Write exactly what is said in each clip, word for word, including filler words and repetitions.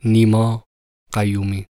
نیما قیومی.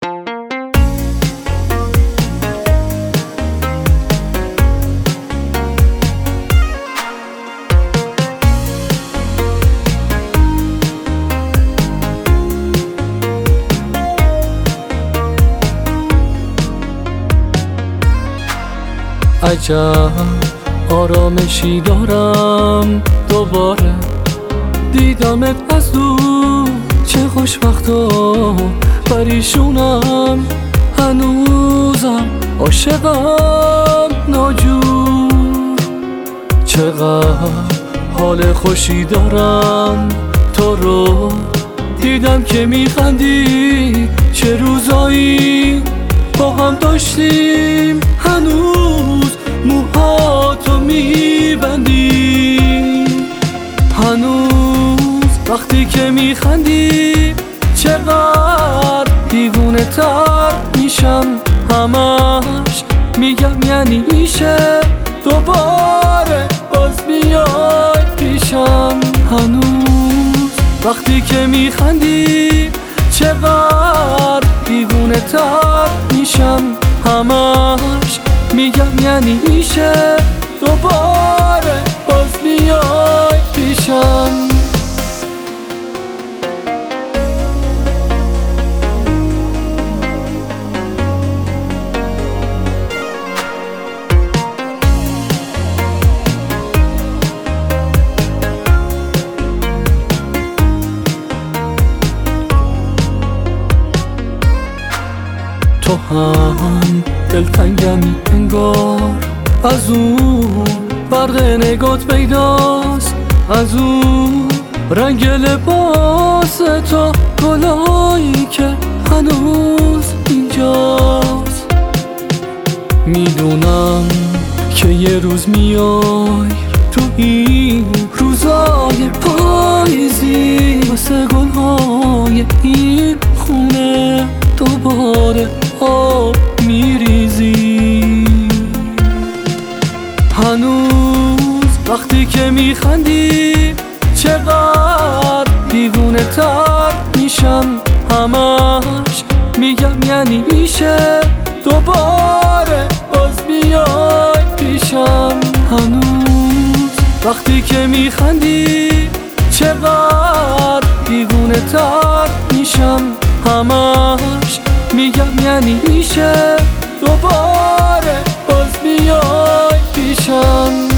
عجب آرامشی دارم دوباره دیدمت از دور، چه خوشبختا پریشونم، هنوزم عاشقم ناجور. چقدر حال خوشی دارم تو رو دیدم که میخندی، چه روزایی با هم داشتیم، هنوز موهاتو میبندی، هنوز وقتی که میخندی چقدر دیوونه تر میشم، همش میگم یعنی میشه دوباره باز بیای پیشم، هنوز وقتی که میخندی چقدر دیوونه تر میشم، همش میگم یعنی میشه دوباره باز بیای پیشم. تو هم دلتنگمی انگار، از اون برق نگات پیداست، از اون رنگ لباس تو، گلایی که هنوز اینجاست. میدونم که یه روز میای تو این روزای پاییزی، واسه گلهای این خونه دوباره آب میریزی، هنوز وقتی که میخندی چقدر دیوونه تر میشم، همش میگم یعنی میشه دوباره باز بیای پیشم، هنوز وقتی که میخندی چقدر دیوونه تر میشم، همش میگم یعنی میشه دوباره باز بیای پیشم.